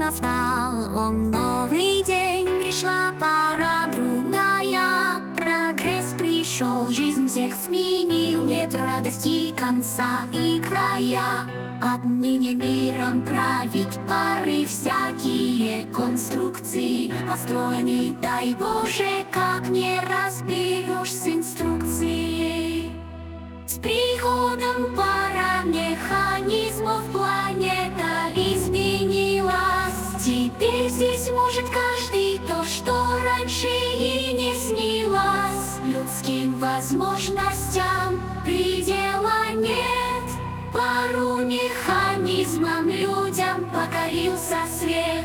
настал он новый день, пришла пора другая. Прогресс пришел, жизнь всех сменил, нет радости конца и края. Отныне миром править пары, всякие конструкции построены, дай Боже, как не разберешь с инструкцией. С приходом пара механизмов планета изменилась. Теперь здесь может каждый то, что раньше и не снилось. Людским возможностям предела нет. Пару механизмам людям покорился свет.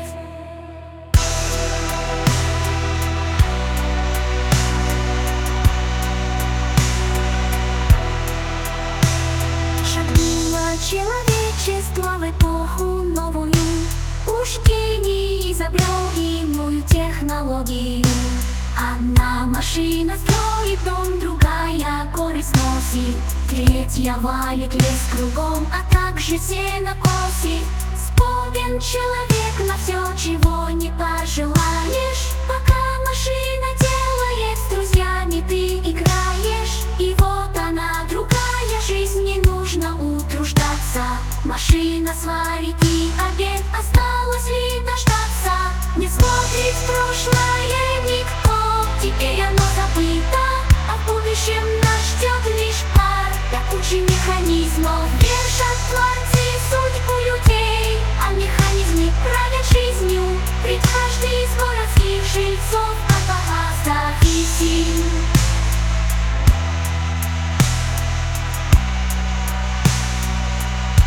Шагнуло человечество в эпоху новую. Уж гений изобрел иную технологию. Одна машина строит дом, другая горы сносит, третья валит лес кругом, а также сено косит. Способен человек на все, чего не пожелаешь. Пока машина делает, с друзьями ты играешь. И вот она, другая жизнь, не нужно утруждаться. Машина сварит и обед, осталось ли дождаться. Не смотрит в прошлое никто, теперь оно забыто, а в будущем нас ждет лишь пар. До кучи механизмов держат платье.